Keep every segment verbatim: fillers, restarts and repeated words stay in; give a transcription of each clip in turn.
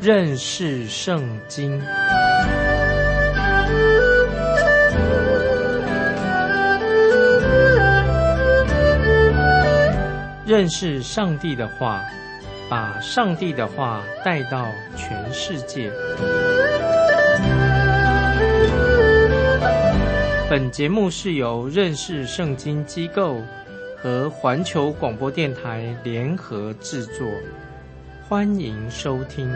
认识圣经。认识上帝的话，把上帝的话带到全世界。本节目是由认识圣经机构和环球广播电台联合制作，欢迎收听。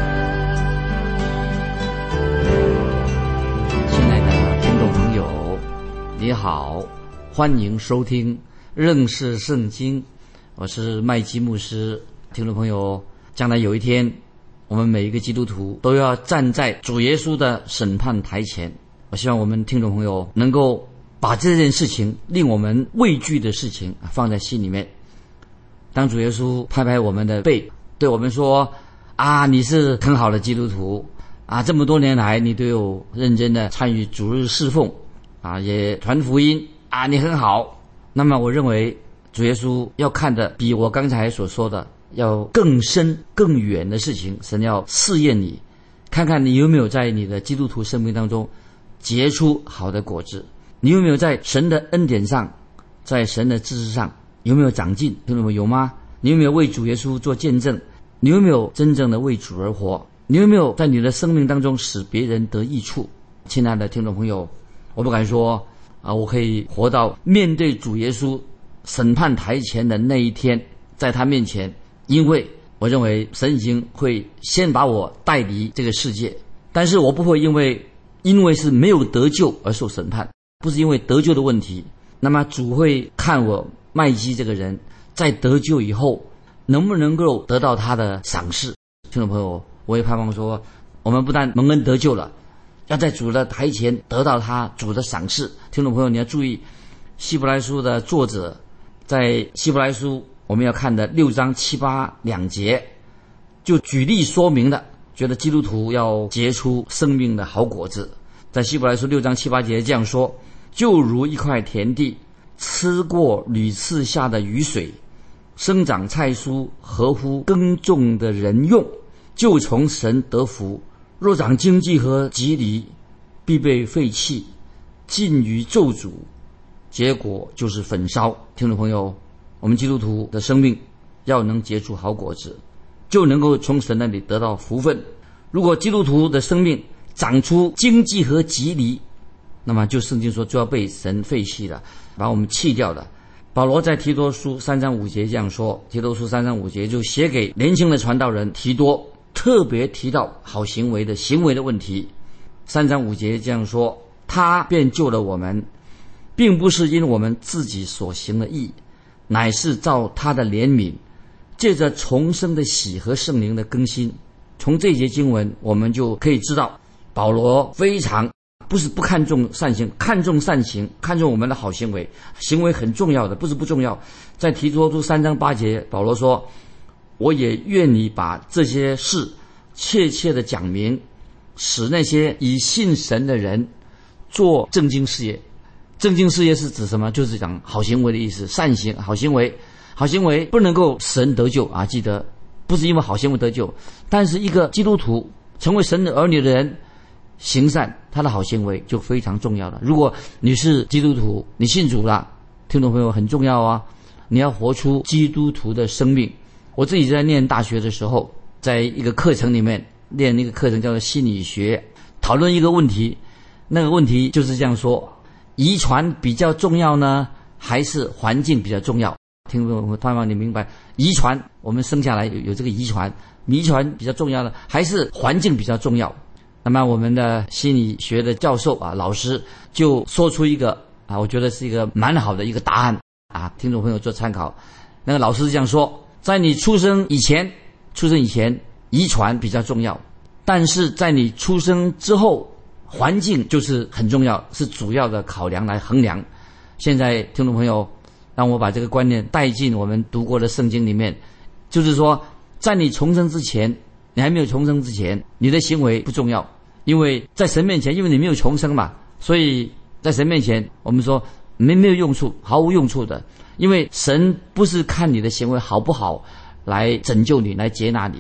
亲爱的听众朋友，你好，欢迎收听认识圣经，我是麦基牧师。听众朋友，将来有一天，我们每一个基督徒都要站在主耶稣的审判台前。我希望我们听众朋友能够把这件事情令我们畏惧的事情放在心里面。当主耶稣拍拍我们的背，对我们说啊，你是很好的基督徒啊，这么多年来你都有认真的参与主日侍奉啊，也传福音啊，你很好。那么我认为主耶稣要看的比我刚才所说的要更深更远的事情。神要试验你，看看你有没有在你的基督徒生命当中结出好的果子，你有没有在神的恩典上，在神的知识上有没有长进？听众朋友，有吗？你有没有为主耶稣做见证？你有没有真正的为主而活？你有没有在你的生命当中使别人得益处？亲爱的听众朋友，我不敢说啊，我可以活到面对主耶稣审判台前的那一天，在他面前，因为我认为神已经会先把我带离这个世界，但是我不会因为因为是没有得救而受审判，不是因为得救的问题。那么主会看我麦基这个人在得救以后能不能够得到他的赏识。听众朋友，我也盼望说，我们不但蒙恩得救了，要在主的台前得到他主的赏识。听众朋友，你要注意，希伯来书的作者在希伯来书我们要看的六章七八两节就举例说明了，觉得基督徒要结出生命的好果子。在希伯来书六章七八节这样说，就如一块田地吃过屡次下的雨水，生长菜蔬，合乎耕种的人用，就从神得福。若长荆棘和棘藜，必被废弃，尽于咒诅，结果就是焚烧。听众朋友，我们基督徒的生命要能结出好果子，就能够从神那里得到福分。如果基督徒的生命长出荆棘和棘藜，那么就圣经说就要被神废弃了，把我们弃掉的。保罗在提多书三章五节这样说，提多书三章五节就写给年轻的传道人提多，特别提到好行为的行为的问题。三章五节这样说，他便救了我们，并不是因我们自己所行的义，乃是照他的怜悯，借着重生的喜和圣灵的更新。从这节经文我们就可以知道，保罗非常不是不看重善行，看重善行，看重我们的好行为，行为很重要的，不是不重要。在提多书三章八节，保罗说，我也愿你把这些事切切的讲明，使那些以信神的人做正经事业。正经事业是指什么？就是讲好行为的意思，善行，好行为。好行为不能够使人得救啊！记得，不是因为好行为得救，但是一个基督徒成为神的儿女的人，行善，他的好行为就非常重要了。如果你是基督徒，你信主了，听众朋友，很重要啊！你要活出基督徒的生命。我自己在念大学的时候，在一个课程里面念一个课程叫做心理学，讨论一个问题，那个问题就是这样说：遗传比较重要呢，还是环境比较重要？听众朋友，盼望你明白，遗传我们生下来有有这个遗传，遗传比较重要呢，还是环境比较重要？那么我们的心理学的教授啊，老师就说出一个啊，我觉得是一个蛮好的一个答案啊，听众朋友做参考。那个老师这样说：在你出生以前，出生以前遗传比较重要，但是在你出生之后，环境就是很重要，是主要的考量来衡量。现在听众朋友，让我把这个观念带进我们读过的圣经里面，就是说，在你重生之前，你还没有重生之前，你的行为不重要，因为在神面前，因为你没有重生嘛，所以在神面前，我们说没没有用处，毫无用处的，因为神不是看你的行为好不好来拯救你，来接纳你。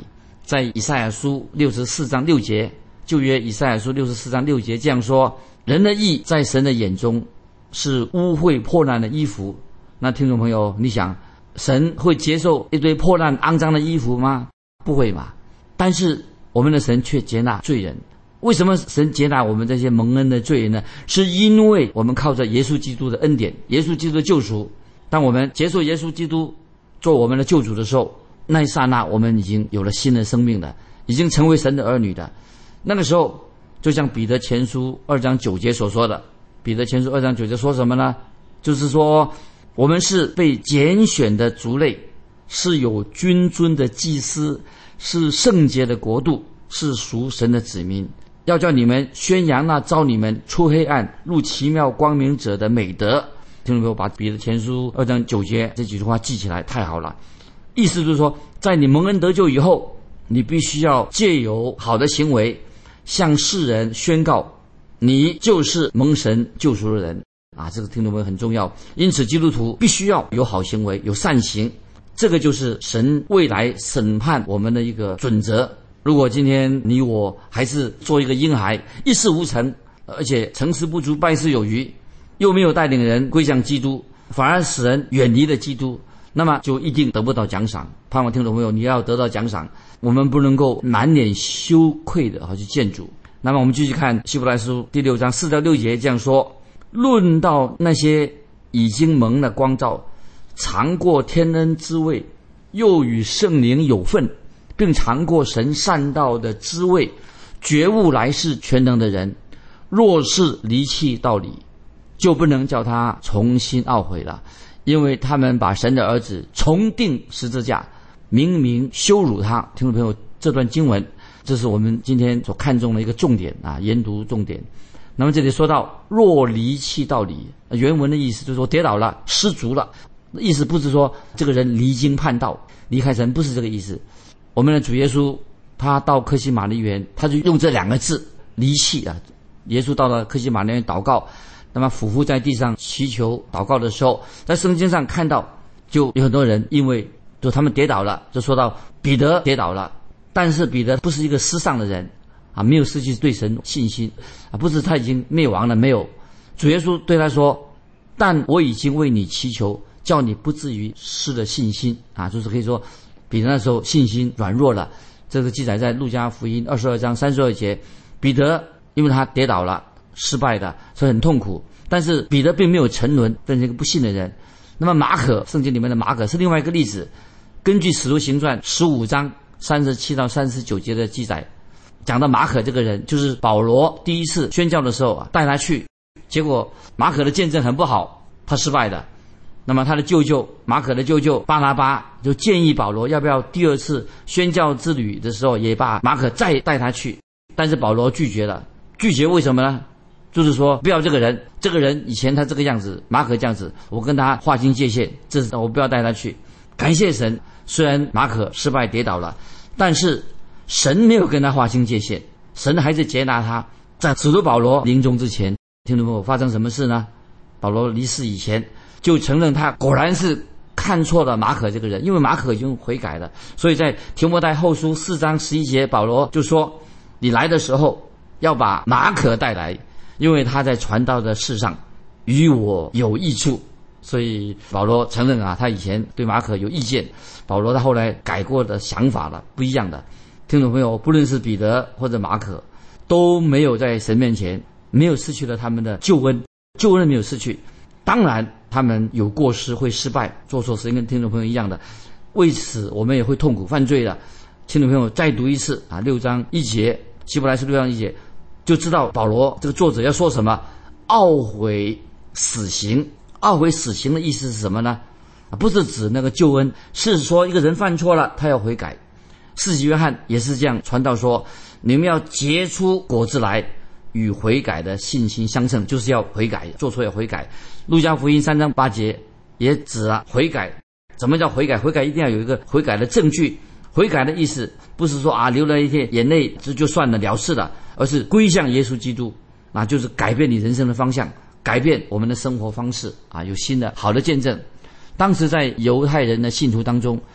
在以赛亚书六十四章六节，旧约以赛亚书六十四章六节这样说：人的义在神的眼中是污秽破烂的衣服。那听众朋友，你想神会接受一堆破烂肮脏的衣服吗？不会嘛。但是我们的神却接纳罪人。为什么神接纳我们这些蒙恩的罪人呢？是因为我们靠着耶稣基督的恩典，耶稣基督的救赎。当我们接受耶稣基督做我们的救主的时候，那一刹那我们已经有了新的生命了，已经成为神的儿女的。那个时候就像彼得前书二章九节所说的，彼得前书二章九节说什么呢？就是说我们是被拣选的族类，是有君尊的祭司，是圣洁的国度，是属神的子民，要叫你们宣扬那召你们出黑暗入奇妙光明者的美德。听众朋友，把彼得前书二章九节这几句话记起来，太好了。意思就是说，在你蒙恩得救以后，你必须要借由好的行为向世人宣告你就是蒙神救赎的人啊，这个听众朋友很重要。因此基督徒必须要有好行为，有善行，这个就是神未来审判我们的一个准则。如果今天你我还是做一个婴孩，一事无成，而且成事不足败事有余，又没有带领人归向基督，反而使人远离了基督，那么就一定得不到奖赏。盼望听众朋友，你要得到奖赏，我们不能够满脸羞愧的去见主。那么我们继续看希伯来书第六章四到六节这样说：论到那些已经蒙了光照，尝过天恩滋味，又与圣灵有份，并尝过神善道的滋味，觉悟来世全能的人，若是离弃道理，就不能叫他重新懊悔了，因为他们把神的儿子重钉十字架，明明羞辱他。听众朋友，这段经文这是我们今天所看重的一个重点啊，研读重点。那么这里说到若离弃道理，原文的意思就是说跌倒了，失足了，意思不是说这个人离经叛道离开神，不是这个意思。我们的主耶稣他到客西马尼园，他就用这两个字离弃啊。耶稣到了客西马尼园祷告，那么俯伏在地上祈求祷告的时候，在圣经上看到就有很多人因为就他们跌倒了，就说到彼得跌倒了，但是彼得不是一个失丧的人啊，没有失去对神信心啊，不是他已经灭亡了，没有。主耶稣对他说，但我已经为你祈求，叫你不至于失了信心啊，就是可以说彼得那时候信心软弱了。这个记载在路加福音二十二章三十二节，彼得因为他跌倒了，失败的，所以很痛苦，但是彼得并没有沉沦，变成一个不信的人。那么马可，圣经里面的马可是另外一个例子，根据使徒行传十五章三十七到三十九节的记载，讲到马可这个人，就是保罗第一次宣教的时候啊，带他去，结果马可的见证很不好，他失败的。那么他的舅舅，马可的舅舅巴拿巴就建议保罗要不要第二次宣教之旅的时候也把马可再带他去，但是保罗拒绝了。拒绝为什么呢？就是说不要这个人，这个人以前他这个样子，马可这样子，我跟他划清界限，这是我不要带他去。感谢神，虽然马可失败跌倒了，但是神没有跟他划清界限，神还是接纳他。在使徒保罗临终之前，听众朋友，发生什么事呢？保罗离世以前就承认他果然是看错了马可这个人，因为马可已经悔改了，所以在提摩太后书四章十一节，保罗就说，你来的时候要把马可带来，因为他在传道的事上与我有益处。所以保罗承认啊，他以前对马可有意见，保罗他后来改过的想法了，不一样的。听众朋友，不论是彼得或者马可，都没有在神面前没有失去了他们的救恩，救恩没有失去。当然他们有过失，会失败，做错事，跟听众朋友一样的，为此我们也会痛苦犯罪的。听众朋友再读一次啊，六章一节，希伯来书六章一节，就知道保罗这个作者要说什么。懊悔死刑，懊悔死刑的意思是什么呢？不是指那个救恩，是说一个人犯错了，他要悔改。四洗约翰也是这样传道说，你们要结出果子来，与悔改的信心相称，就是要悔改，做错要悔改。路加福音三章八节也指了悔改。怎么叫悔改？悔改一定要有一个悔改的证据。悔改的意思不是说啊流了一些眼泪这就算了了事了，而是归向耶稣基督，那就是改变你人生的方向，改变我们的生活方式啊，有新的好的见证。当时在犹太人的信徒当中，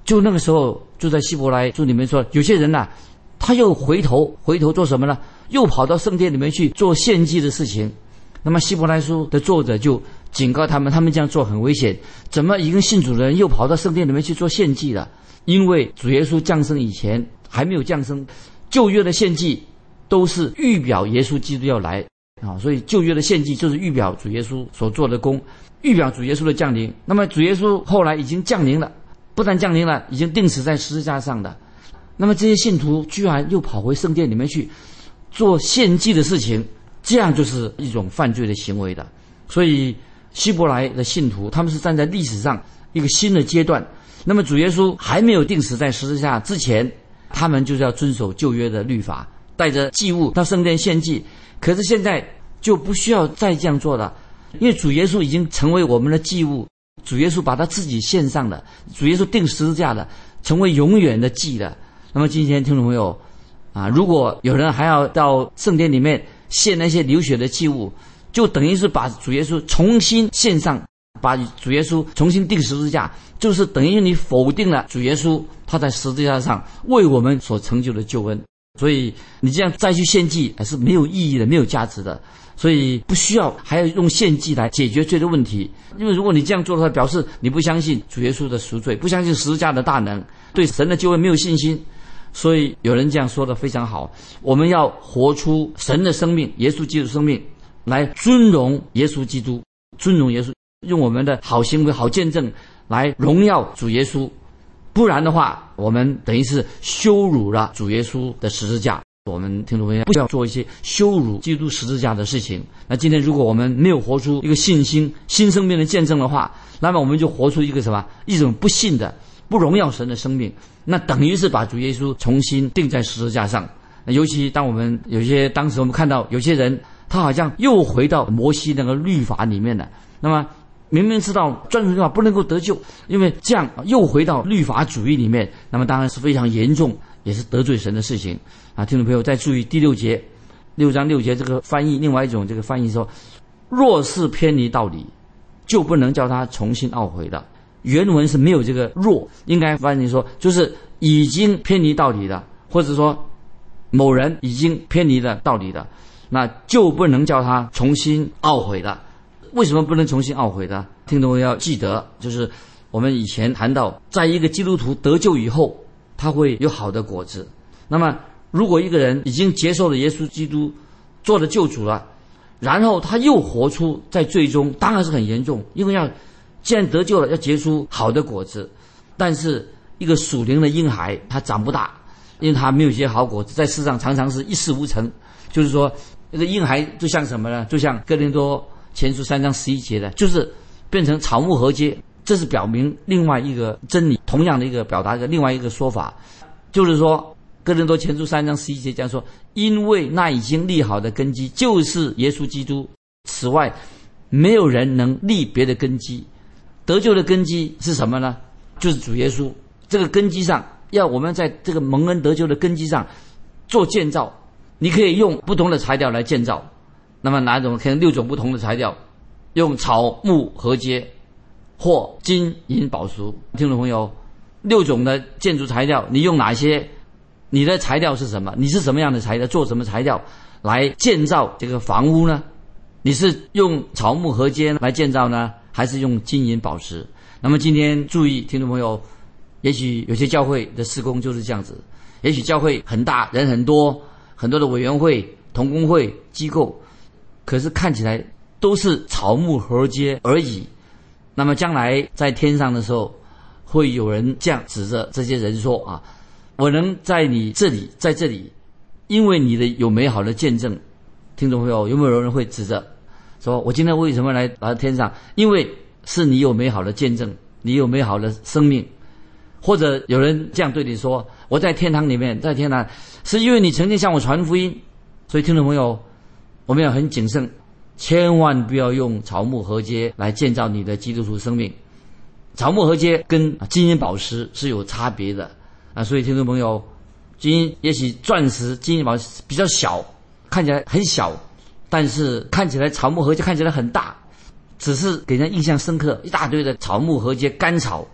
就那个时候就在希伯来书里面说，有些人呐、啊，他又回头回头做什么呢？又跑到圣殿里面去做献祭的事情。那么希伯来书的作者就警告他们，他们这样做很危险。怎么一个信主的人又跑到圣殿里面去做献祭了？因为主耶稣降生以前还没有降生，旧约的献祭都是预表耶稣基督要来啊，所以旧约的献祭就是预表主耶稣所做的功，预表主耶稣的降临。那么主耶稣后来已经降临了，不但降临了，已经钉死在十字架上的。那么这些信徒居然又跑回圣殿里面去做献祭的事情，这样就是一种犯罪的行为的。所以希伯来的信徒他们是站在历史上一个新的阶段。那么主耶稣还没有钉死在十字架之前，他们就是要遵守旧约的律法，带着祭物到圣殿献祭。可是现在就不需要再这样做了，因为主耶稣已经成为我们的祭物，主耶稣把他自己献上了，主耶稣钉十字架了，成为永远的祭了。那么今天听众朋友啊，如果有人还要到圣殿里面献那些流血的祭物，就等于是把主耶稣重新献上，把主耶稣重新钉十字架，就是等于你否定了主耶稣他在十字架上为我们所成就的救恩。所以你这样再去献祭还是没有意义的，没有价值的。所以不需要还要用献祭来解决罪的问题，因为如果你这样做的话，表示你不相信主耶稣的赎罪，不相信十字架的大能，对神的救恩没有信心。所以有人这样说的非常好，我们要活出神的生命，耶稣基督的生命，来尊荣耶稣基督，尊荣耶稣，用我们的好行为好见证来荣耀主耶稣。不然的话，我们等于是羞辱了主耶稣的十字架。我们听众朋友不要做一些羞辱基督十字架的事情。那今天如果我们没有活出一个信心新生命的见证的话，那么我们就活出一个什么？一种不信的不荣耀神的生命，那等于是把主耶稣重新钉在十字架上。尤其当我们有些当时我们看到有些人他好像又回到摩西那个律法里面了，那么明明知道遵守律法不能够得救，因为这样又回到律法主义里面，那么当然是非常严重，也是得罪神的事情啊！听众朋友再注意第六节，六章六节这个翻译，另外一种这个翻译说，若是偏离道理，就不能叫他重新懊悔的。原文是没有这个若，应该翻译说就是已经偏离道理的，或者说某人已经偏离了道理的，那就不能叫他重新懊悔的。为什么不能重新懊悔呢？听众要记得，就是我们以前谈到，在一个基督徒得救以后，他会有好的果子。那么如果一个人已经接受了耶稣基督做了救主了，然后他又活出在罪中，当然是很严重，因为要既然得救了，要结出好的果子。但是一个属灵的婴孩他长不大，因为他没有结好果子，在世上常常是一事无成。就是说一个婴孩就像什么呢？就像哥林多前书三章十一节的，就是变成草木禾秸。这是表明另外一个真理，同样的一个表达的另外一个说法，就是说哥林多前书三章十一节这样说，因为那已经立好的根基就是耶稣基督，此外没有人能立别的根基。得救的根基是什么呢？就是主耶稣。这个根基上，要我们在这个蒙恩得救的根基上做建造。你可以用不同的材料来建造，那么哪种？可能六种不同的材料，用草木禾秸或金银宝石。听众朋友，六种的建筑材料，你用哪些？你的材料是什么？你是什么样的材料？做什么材料来建造这个房屋呢？你是用草木禾秸来建造呢，还是用金银宝石？那么今天注意，听众朋友，也许有些教会的事工就是这样子，也许教会很大，人很多，很多的委员会、同工会、机构，可是看起来都是草木禾秸而已。那么将来在天上的时候，会有人这样指着这些人说啊，我能在你这里，在这里，因为你的有美好的见证。听众朋友，有没有人会指着说，我今天为什么来来天上？因为是你有美好的见证，你有美好的生命。或者有人这样对你说，我在天堂里面，在天堂是因为你曾经向我传福音。所以听众朋友，我们要很谨慎，千万不要用草木禾秸来建造你的基督徒生命。草木禾秸跟金银宝石是有差别的啊，所以听众朋友，金银也许钻石、金银宝石比较小，看起来很小，但是看起来草木禾秸看起来很大，只是给人印象深刻，一大堆的草木禾秸干草，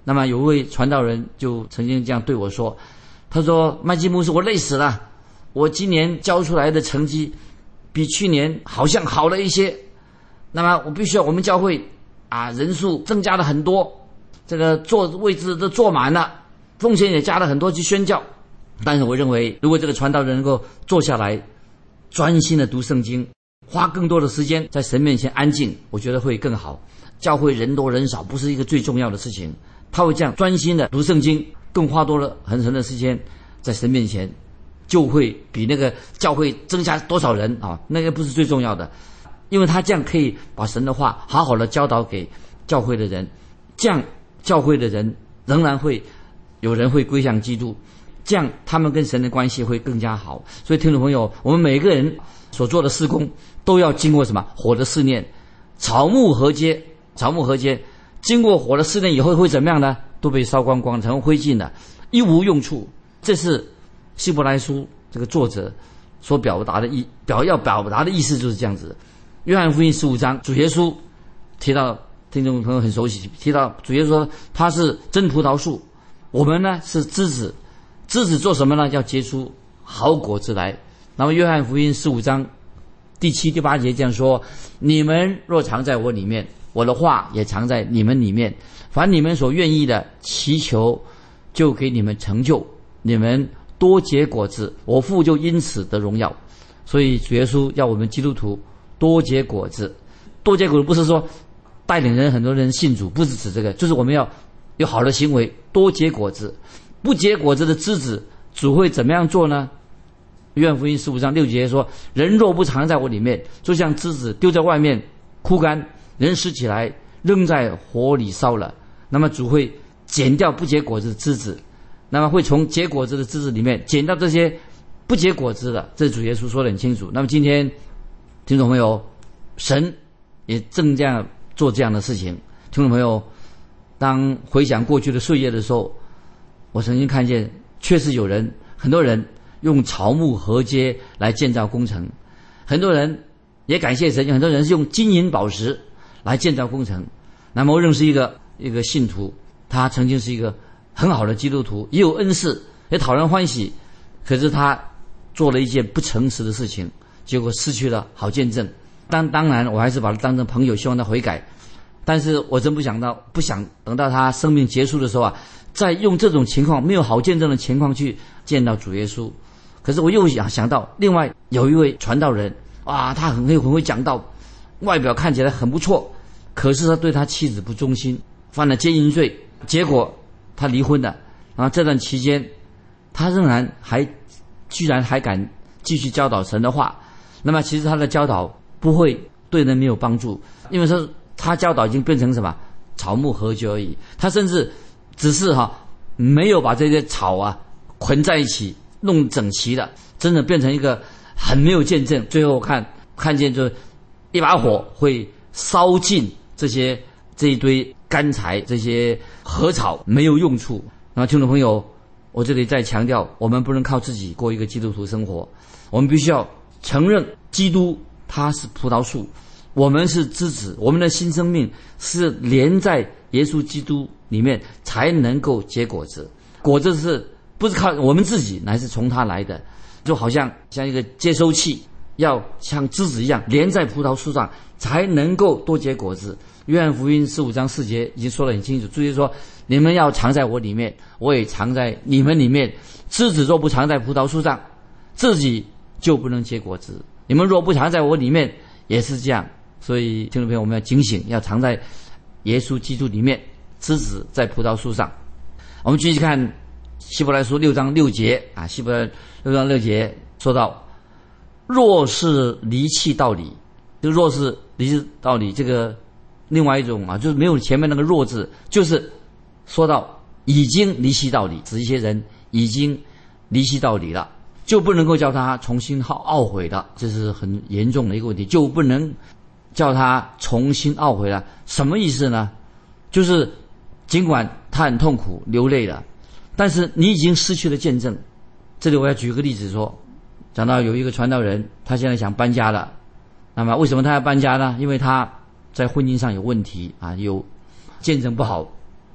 那么有一位传道人就曾经这样对我说，他说麦基牧师，我累死了，我今年教出来的成绩比去年好像好了一些，那么我必须要我们教会啊人数增加了很多，这个坐位置都坐满了，奉献也加了很多去宣教。但是我认为如果这个传道人能够坐下来专心的读圣经，花更多的时间在神面前安静，我觉得会更好。教会人多人少不是一个最重要的事情，他会这样专心的读圣经，更花多了很长的时间在神面前，就会比那个教会增加多少人啊，那个不是最重要的。因为他这样可以把神的话好好的教导给教会的人，这样教会的人仍然会有人会归向基督，这样他们跟神的关系会更加好。所以听众朋友，我们每个人所做的事工都要经过什么？火的试炼。草木禾秸，草木禾秸经过火的试炼以后会怎么样呢？都被烧光光，成为灰烬了，一无用处。这是希伯来书这个作者所表达的意表要表达的意思，就是这样子。约翰福音十五章，主耶稣提到，听众朋友很熟悉，提到主耶稣说他是真葡萄树，我们呢是枝子，枝子做什么呢？要结出好果子来。那么约翰福音十五章第七、第八节这样说：你们若常在我里面，我的话也常在你们里面，凡你们所愿意的祈求，就给你们成就。你们多结果子，我父就因此得荣耀。所以主耶稣要我们基督徒多结果子。多结果子不是说带领人很多人信主，不是指这个，就是我们要有好的行为，多结果子。不结果子的枝子，主会怎么样做呢？约翰福音十五章六节说：人若不藏在我里面，就像枝子丢在外面枯干，人拾起来扔在火里烧了。那么主会剪掉不结果子的枝子，那么会从结果子的枝子里面剪掉这些不结果子的，这主耶稣说得很清楚。那么今天听众朋友，神也正这样做这样的事情。听众朋友，当回想过去的岁月的时候，我曾经看见确实有人很多人用草木禾秸来建造工程，很多人也感谢神，很多人是用金银宝石来建造工程。那么我认识一个一个信徒，他曾经是一个很好的基督徒，也有恩赐，也讨人欢喜，可是他做了一件不诚实的事情，结果失去了好见证。当当然我还是把他当成朋友，希望他悔改。但是我真不想到不想等到他生命结束的时候啊，再用这种情况没有好见证的情况去见到主耶稣。可是我又想想到另外有一位传道人啊，他很会很会讲道，外表看起来很不错，可是他对他妻子不忠心，犯了奸淫罪，结果他离婚了。然后这段期间他仍然还居然还敢继续教导神的话。那么其实他的教导不会对人没有帮助，因为说他教导已经变成什么草木禾秸而已，他甚至只是哈、啊、没有把这些草啊捆在一起弄整齐了，真的变成一个很没有见证。最后看看见就一把火会烧尽这些这一堆干柴，这些禾草没有用处。然后听众朋友，我这里再强调，我们不能靠自己过一个基督徒生活，我们必须要承认基督他是葡萄树，我们是枝子，我们的新生命是连在耶稣基督里面才能够结果子。果子是不是靠我们自己，乃是从他来的，就好像像一个接收器，要像枝子一样连在葡萄树上才能够多结果子。约翰福音十五章四节已经说得很清楚，主耶稣说：你们要藏在我里面，我也藏在你们里面。枝子若不藏在葡萄树上，自己就不能结果子，你们若不藏在我里面也是这样。所以听众朋友，我们要警醒，要藏在耶稣基督里面，枝子在葡萄树上。我们继续看希伯来书六章六节啊，希伯来六章六节说到：若是离弃道理，这个若是离弃道理，这个另外一种啊，就是没有前面那个若字，就是说到已经离弃道理，指一些人已经离弃道理了，就不能够叫他重新懊悔了，这是很严重的一个问题，就不能叫他重新懊悔了。什么意思呢？就是尽管他很痛苦流泪了，但是你已经失去了见证。这里我要举个例子说，讲到有一个传道人，他现在想搬家了。那么为什么他要搬家呢？因为他在婚姻上有问题啊，有见证不好，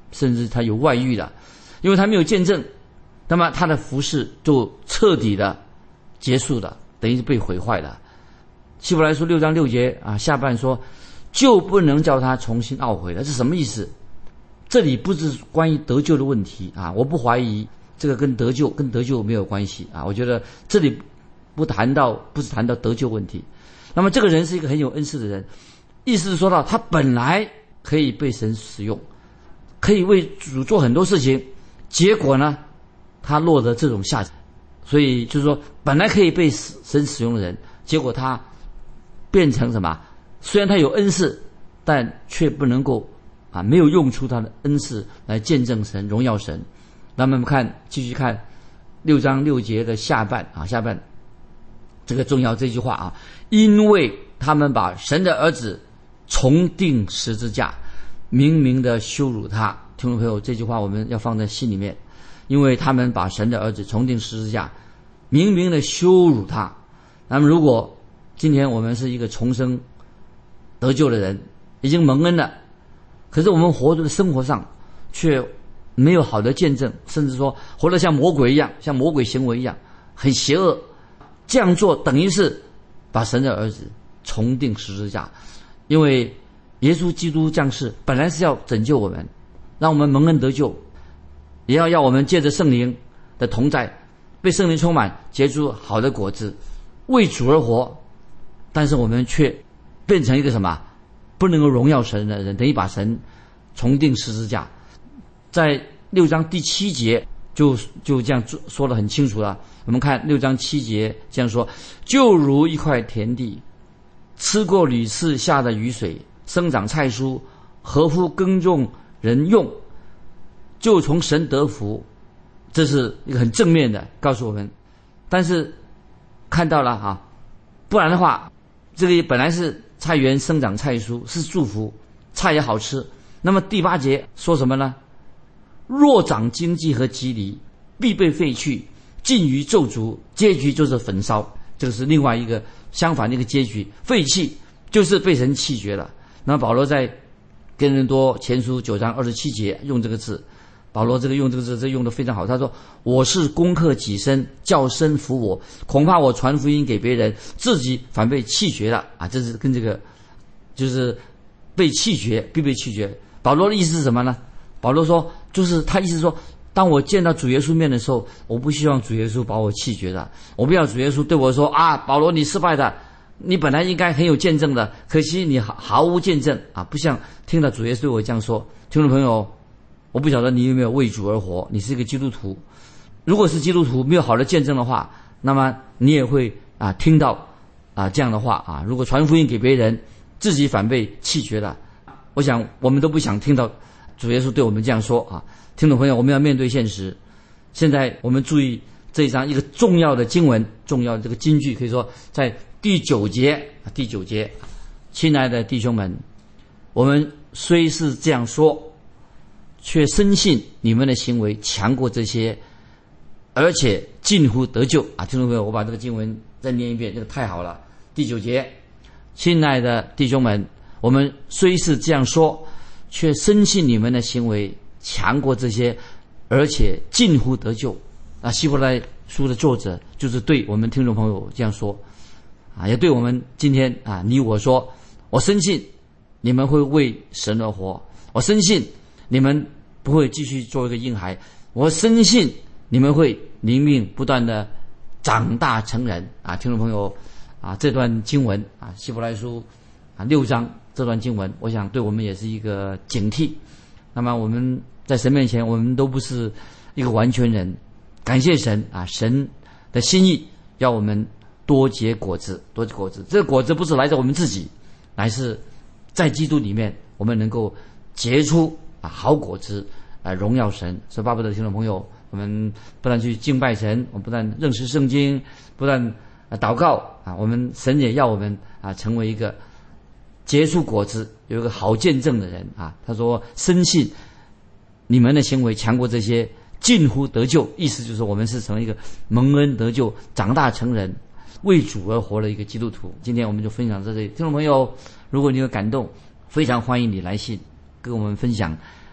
甚至他有外遇了，因为他没有见证，那么他的服事就彻底的结束了，等于是被毁坏了。希伯来书六章六节啊，下半说就不能叫他重新懊悔了，这什么意思？这里不是关于得救的问题啊，我不怀疑这个跟得救跟得救没有关系啊，我觉得这里不谈到不是谈到得救问题。那么这个人是一个很有恩赐的人，意思是说到他本来可以被神使用，可以为主做很多事情，结果呢他落得这种下场。所以就是说本来可以被神使用的人，结果他变成什么？虽然他有恩赐，但却不能够啊，没有用出他的恩赐来见证神、荣耀神。那么我们看，继续看六章六节的下半啊，下半这个重要这句话啊，因为他们把神的儿子重钉十字架，明明的羞辱他。听众朋友，这句话我们要放在心里面，因为他们把神的儿子重钉十字架，明明的羞辱他。那么如果今天我们是一个重生得救的人，已经蒙恩了，可是我们活着的生活上却没有好的见证，甚至说活得像魔鬼一样，像魔鬼行为一样，很邪恶。这样做等于是把神的儿子重钉十字架。因为耶稣基督降世本来是要拯救我们，让我们蒙恩得救，也要要我们借着圣灵的同在，被圣灵充满，结出好的果子，为主而活。但是我们却变成一个什么？不能够荣耀神的人，等于把神重钉十字架。在六章第七节就就这样说得很清楚了。我们看六章七节这样说：就如一块田地，吃过屡次下的雨水，生长菜蔬，合乎耕种人用，就从神得福。这是一个很正面的告诉我们。但是看到了啊，不然的话，这个本来是菜园生长菜蔬，是祝福，菜也好吃。那么第八节说什么呢？若长荆棘和棘藜，必被废去，尽于咒诅，结局就是焚烧。这个是另外一个相反的一个结局，废弃就是被神弃绝了。那么保罗在哥林多前书九章二十七节用这个字，保罗这个用这个字，这用得非常好。他说：我是攻克己身，叫身服我，恐怕我传福音给别人，自己反被弃绝了啊！这是跟这个就是被弃绝，必被弃绝。保罗的意思是什么呢？保罗说，就是他意思说，当我见到主耶稣面的时候，我不希望主耶稣把我弃绝的，我不要主耶稣对我说啊，保罗你失败的，你本来应该很有见证的，可惜你毫毫无见证啊！不像听到主耶稣对我这样说。听众朋友，我不晓得你有没有为主而活，你是一个基督徒，如果是基督徒没有好的见证的话，那么你也会啊听到啊这样的话啊，如果传福音给别人，自己反被弃绝了，我想我们都不想听到主耶稣对我们这样说啊。听众朋友，我们要面对现实。现在我们注意这一章一个重要的经文，重要的这个金句，可以说在第九节，第九节，亲爱的弟兄们，我们虽是这样说，却深信你们的行为强过这些，而且近乎得救啊！听众朋友，我把这个经文再念一遍，这个太好了。第九节，亲爱的弟兄们，我们虽是这样说，却深信你们的行为强过这些，而且近乎得救啊！希伯来书的作者就是对我们听众朋友这样说啊，也对我们今天啊你我说，我深信你们会为神而活，我深信你们不会继续做一个婴孩，我深信你们会灵命不断的长大成人啊！听众朋友啊，这段经文啊，希伯来书啊六章这段经文，我想对我们也是一个警惕。那么我们在神面前，我们都不是一个完全人，感谢神啊，神的心意要我们多结果子，多结果子。这个果子不是来自我们自己，乃是在基督里面，我们能够结出啊好果子，啊荣耀神。所以巴不得听众朋友，我们不但去敬拜神，我们不但认识圣经，不但啊祷告啊，我们神也要我们啊成为一个结出果子，有一个好见证的人啊。他说深信你们的行为强过这些，近乎得救，意思就是我们是成为一个蒙恩得救、长大成人、为主而活的一个基督徒。今天我们就分享到这里。听众朋友，如果你有感动，非常欢迎你来信跟我们分享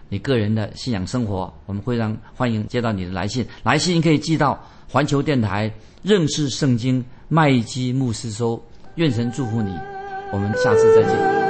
你个人的信仰生活，我们会让欢迎接到你的来信，来信可以寄到环球电台认识圣经麦基牧师收。愿神祝福你，我们下次再见。